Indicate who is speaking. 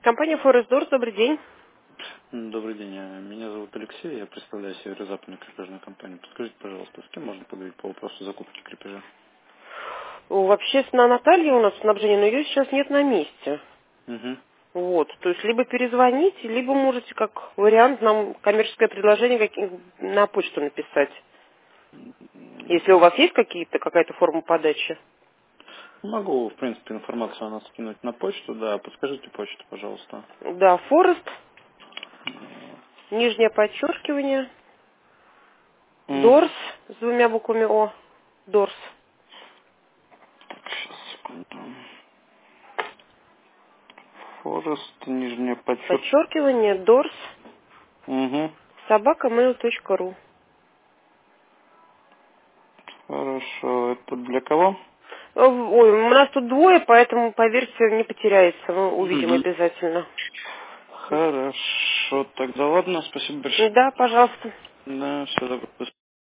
Speaker 1: Компания Forest Doors, добрый день.
Speaker 2: Добрый день. Меня зовут Алексей, я представляю северо-западную крепежную компанию. Подскажите, пожалуйста, с кем можно поговорить по вопросу закупки крепежа?
Speaker 1: Вообще, Наталья у нас в снабжении, но ее сейчас нет на месте.
Speaker 2: Угу.
Speaker 1: Вот, то есть либо перезвоните, либо можете как вариант нам коммерческое предложение на почту написать. Если у вас есть какая-то форма подачи.
Speaker 2: Могу, в принципе, информацию о нас скинуть на почту, да. Подскажите почту, пожалуйста.
Speaker 1: Да, Forest, нижнее подчеркивание, Doors с двумя буквами О, Doors,
Speaker 2: Сейчас, секунду. Форест, нижнее подчеркивание.
Speaker 1: подчеркивание, Doors,
Speaker 2: Угу.
Speaker 1: @mail.ru.
Speaker 2: Хорошо. Это для кого?
Speaker 1: Ой, у нас тут двое, поэтому, поверьте, не потеряется. Мы увидим
Speaker 2: Угу.
Speaker 1: обязательно.
Speaker 2: Хорошо. Тогда ладно, спасибо большое.
Speaker 1: Да, пожалуйста.
Speaker 2: Да, все добро.